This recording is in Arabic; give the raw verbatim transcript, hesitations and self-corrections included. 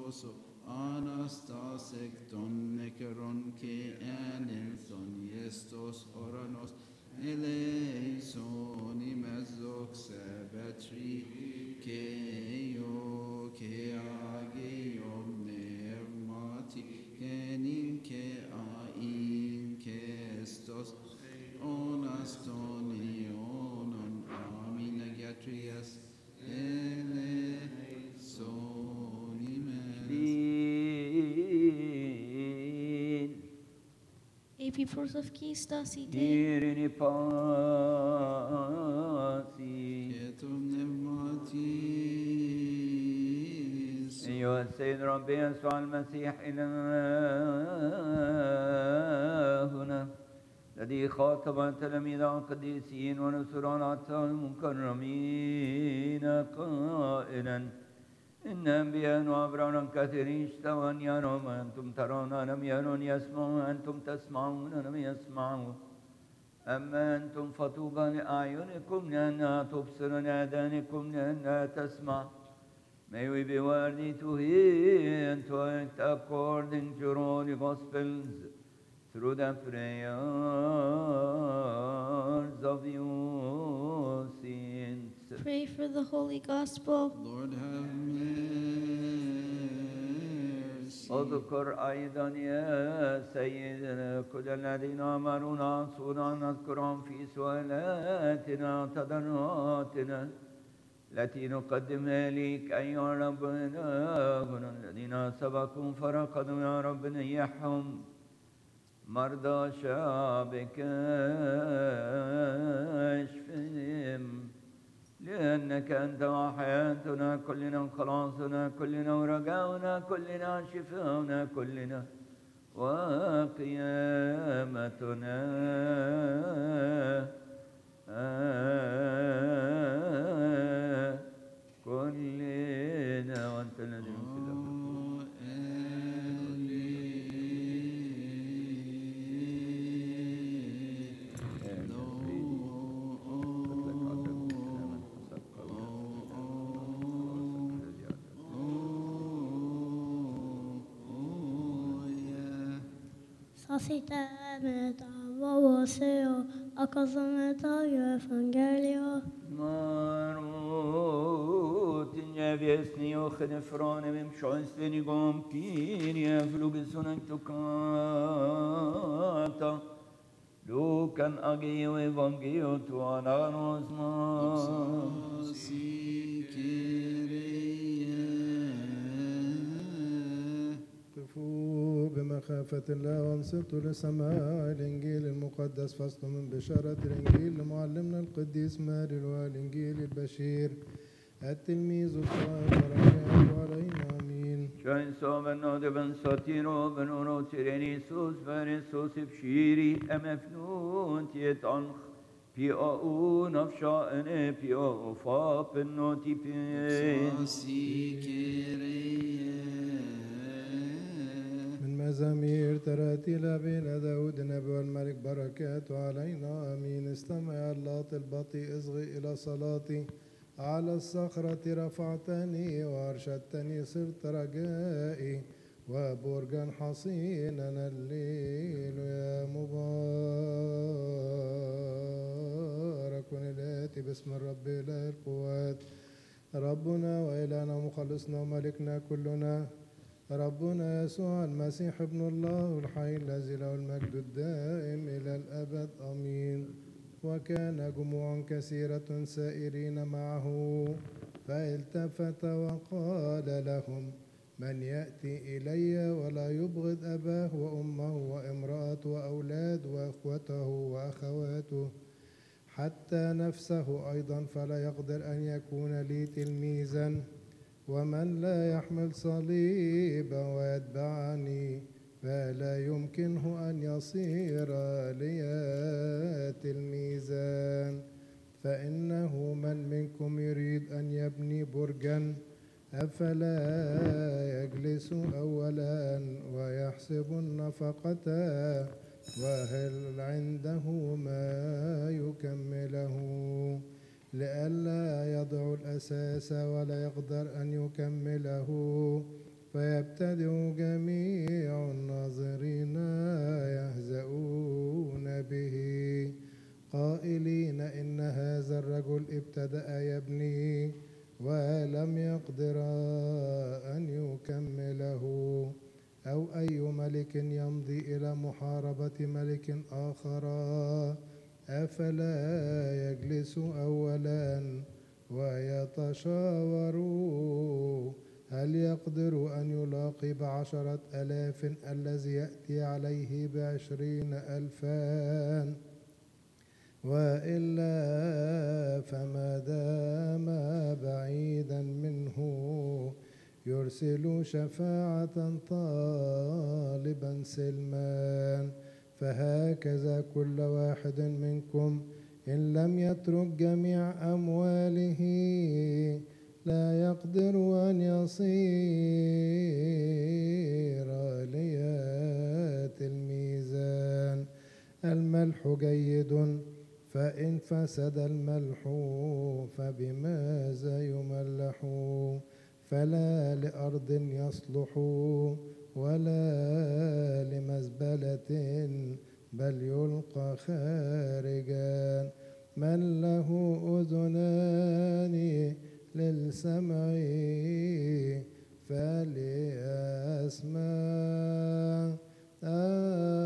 oso anastasek ton nekeron ke anelthon yestos oranos eleison imezok sabatri ke yo ke ageom nermati kenin ke aim ke estos onastonionon amina gatrias eleison A peoples of Kistasi Irini pasi. Ketum nematis. أيها السيد ربي يسوع المسيح إلهنا الذي خاطب تلاميذ القديسين ورسولات المكرمين قائلا إن أنبياء وأبرارا كثيرين اشتهوا أن يروا ما أنتم ترون لم يروا يسمعوا أنتم تسمعون لم يسمعوا أما أنتم فطوبى لأعينكم لأنها تبصر لآذانكم لأنها تسمع. May we be worthy to hear and to act according to all the Gospels through the prayers of you saints. Pray for the Holy Gospel. Lord have mercy. اذكر أيضا يا سيدنا كل الذين أمرونا صورا نذكرهم في سؤالاتنا وتضرعاتنا التي نقدمها لك أيها ربنا الذين سبقوا فرقدوا يا رب نيحهم مرضى شعبك اشفهم لأنك أنت وحياتنا كلنا وخلاصنا كلنا ورجاؤنا كلنا شفاؤنا كلنا وقيامتنا كلنا وأنت الذي Sasitamente avovoseo akazameta evangelio. Marut njeviesni ochne frone vim šojstveni gompirje vlugesunek tukata Lukan agio evangio tu ananos mas قفوا بمخافة الله وانصتوا لسماع الإنجيل المقدس. فصل من بشارة الإنجيل لمعلمنا القديس ماري والإنجيل البشير التلميذ الصائم ورحمه علينا آمين. شاين صوبنا دبن ساتيرو بنورو تيرينيسوس فارسوس بشيري أمفنون تيتانخ بي أو نفشائن بي أو فاب النوتي بين مزامير تراتيل بين داود نبي والملك بركات علينا آمين. استمع اللات البطيء اصغي إلى صلاتي على الصخرة رفعتني وأرشدتني صرت رجائي وبرجا حصينا الليل يا مبارك الآتي باسم الرب إله القوات ربنا وإلهنا ومخلصنا وملكنا كلنا ربنا يسوع المسيح ابن الله الحي الذي له المجد الدائم إلى الأبد آمين. وكان جموع كثيرة سائرين معه فالتفت وقال لهم من يأتي إلي ولا يبغض أباه وأمه وامرأته وأولاد وأخوته وأخواته حتى نفسه أيضا فلا يقدر أن يكون لي تلميذا. ومن لا يحمل صليبا ويتبعني فلا يمكنه أن يصير لي تلميذا. فإنه من منكم يريد أن يبني برجا أفلا يجلس أولا ويحسب النفقة وهل عنده ما يكمله لئلا يضع الأساس ولا يقدر أن يكمله. فيبتدئ جميع الناظرين يهزؤون به قائلين إن هذا الرجل ابتدأ يبني ولم يقدر أن يكمله. أو أي ملك يمضي إلى محاربة ملك آخر أفلا يجلس أولا ويتشاور هل يقدر أن يلاقي بعشرة آلاف الذي يأتي عليه بعشرين ألفا؟ وإلا فما دام بعيدا منه يرسل شفاعة طالبا سلما. فهكذا كل واحد منكم إن لم يترك جميع أمواله لا يقدر أن يصير لي تلميذا. الملح جيد، فإن فسد الملح فبماذا يملح؟ فلا لأرض يصلح ولا لمزبلة بل يلقى خارجا. من له أذنان للسمع فليسمع.